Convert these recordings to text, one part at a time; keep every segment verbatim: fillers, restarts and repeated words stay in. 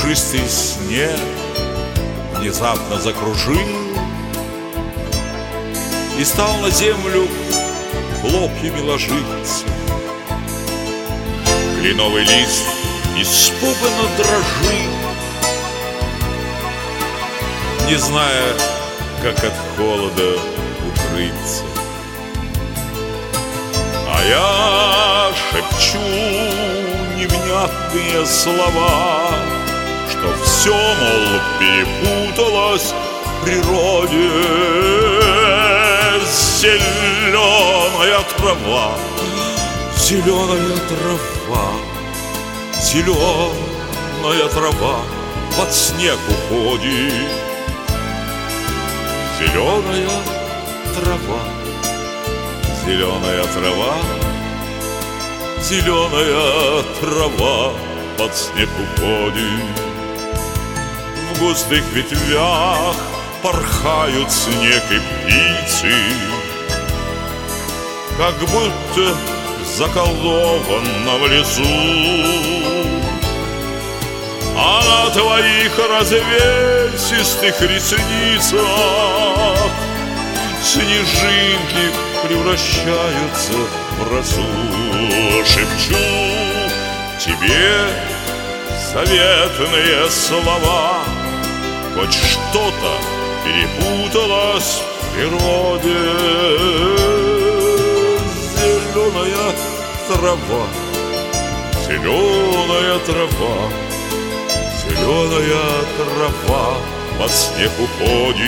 пушистый снег внезапно закружил и стал на землю хлопьями ложиться. Кленовый лист испуганно дрожит, не зная, как от холода укрыться. А я шепчу невнятные слова, что все, мол, перепуталось в природе. Зеленая трава, зеленая трава, зеленая трава под снег уходит. Зеленая трава, зеленая трава, зеленая трава под снег уходит. В густых ветвях порхают снег и птицы, как будто заколдовано в лесу. А на твоих развесистых ресницах снежинки превращаются в росу. Шепчу тебе заветные слова, хоть что-то перепуталось в природе. Зеленая трава, зеленая трава, зеленая трава под снег уходит.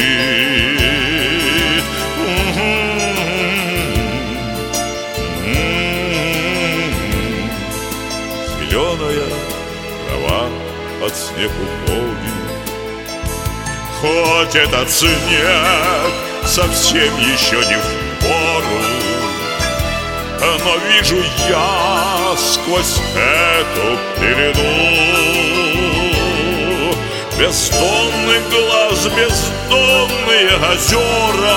Зеленая трава под снег уходит. Хоть этот снег совсем еще не в пору, но вижу я сквозь эту пелену бездонный глаз, бездонные озера,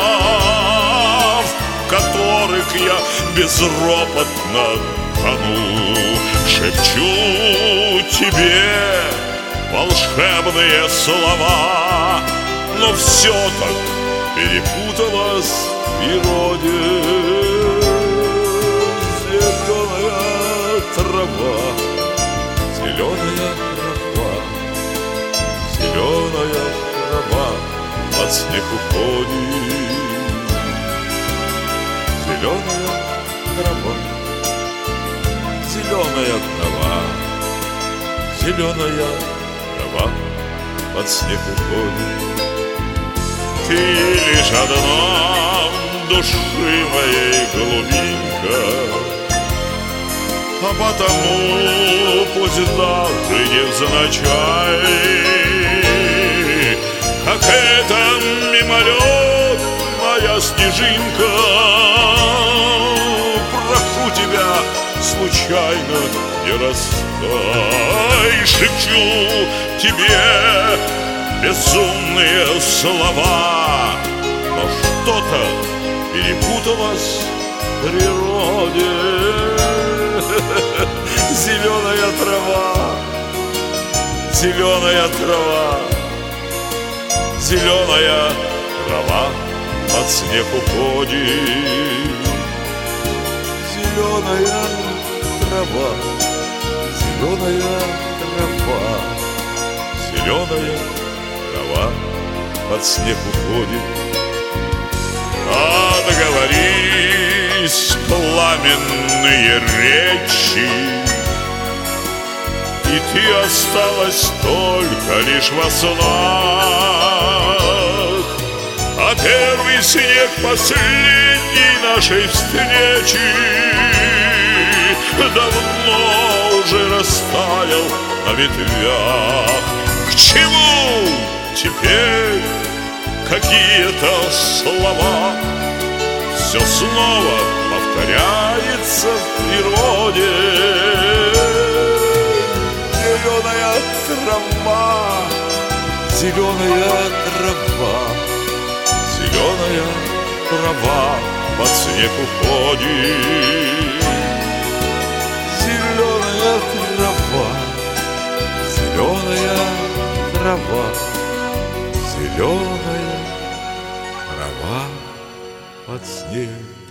в которых я безропотно тону. Шепчу тебе волшебные слова, но все так перепуталось в природе. Зеленая трава, зеленая трава, зеленая трава под снег уходит. Зеленая трава, зеленая трава, зеленая трава под снег уходит. Ты лишь одна в души моей глубинка, а потому пусть даже невзначай, как эта мимолетная снежинка, прошу тебя, случайно не растай. Шепчу тебе безумные слова, но что-то перепуталось в природе. Зеленая трава, зеленая трава, зеленая трава под снег уходит. Зеленая трава, зеленая трава, зеленая трава под снег уходит. Отговорись пламенные речи, и ты осталась только лишь во снах. А первый снег последней нашей встречи давно уже растаял на ветвях. К чему теперь какие-то слова? Все снова повторяется в природе. Зеленая трава, зеленая трава, зеленая трава под снег уходит. Зеленая трава, зеленая под снег.